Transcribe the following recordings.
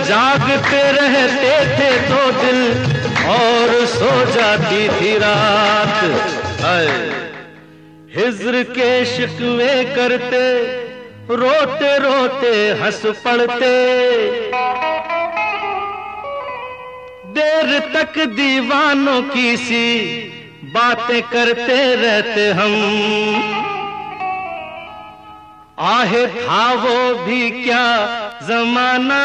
जागते रहते थे दो दिल और सो जाती थी रात। हिज्र के शिकवे करते, रोते रोते हंस पड़ते, देर तक दीवानों की सी बातें करते रहते हम। आहे था वो भी क्या जमाना,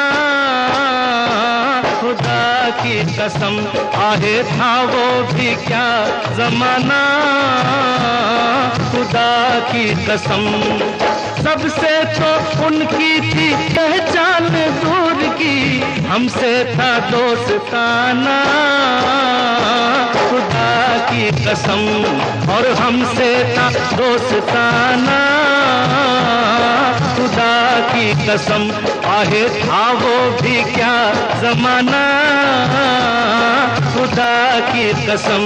खुदा की कसम, आहे था वो भी क्या जमाना, खुदा की कसम। सबसे तो उनकी थी पहचान दूर की, हमसे था दोस्ताना, खुदा की कसम, और हमसे था दोस्ताना, खुदा की कसम। आहे था वो भी क्या जमाना, खुदा की कसम।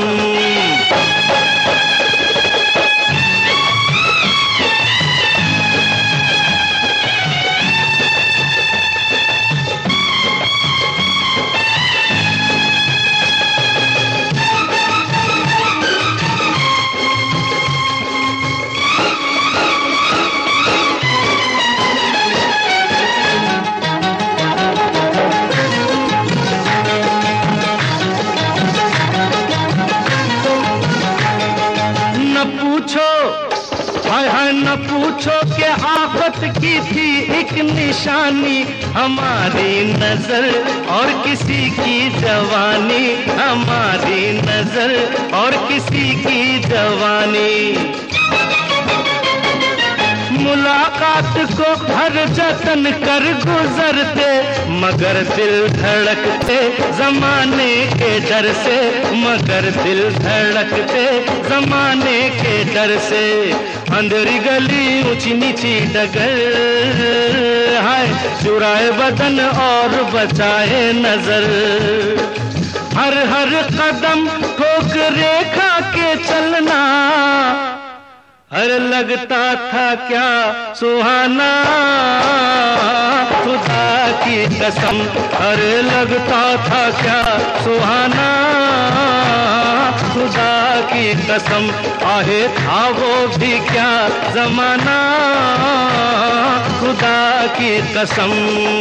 हाय हाय न पूछो कि आफत की थी एक निशानी, हमारी नजर और किसी की जवानी, हमारी नजर और किसी की जवानी। मुलाकात को हर जतन कर गुजरते, मगर दिल धड़कते जमाने के डर से, मगर दिल धड़कते जमाने के डर से। अंधेरी गली ऊंची नीची डगर, हाय चुराए बदन और बचाए नजर। हर हर कदम ठोकरे खा के चलना, अरे लगता था क्या सुहाना, खुदा की कसम, अरे लगता था क्या सुहाना, खुदा की कसम। आहे था वो भी क्या जमाना, खुदा की कसम।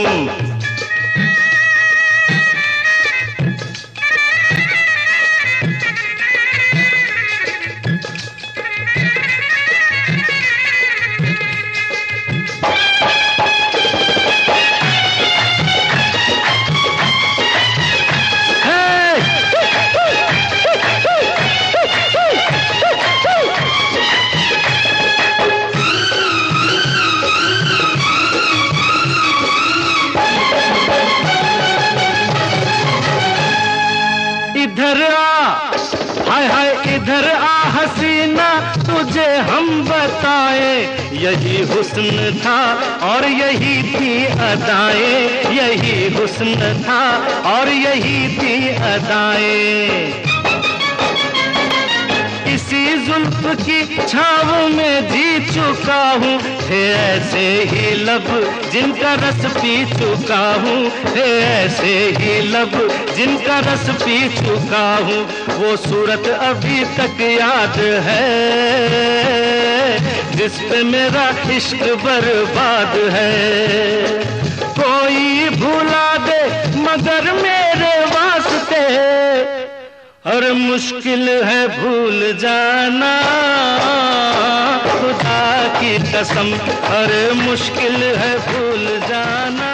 इधर आ, हाय हाय इधर आ हसीना, तुझे हम बताए, यही हुस्न था और यही थी अदाएं, यही हुस्न था और यही थी अदाएं। इसी जुल्फ की छाव में जी चुका हूँ, थे ऐसे ही लब जिनका रस पी चुका हूँ, थे ऐसे ही लब जिनका रस पी चुका हूँ। वो सूरत अभी तक याद है, जिस पे मेरा इश्क बर्बाद है। कोई भुला दे मगर मेरे वास्ते, और मुश्किल है भूल जाना, खुदा की कसम, अरे मुश्किल है भूल जाना।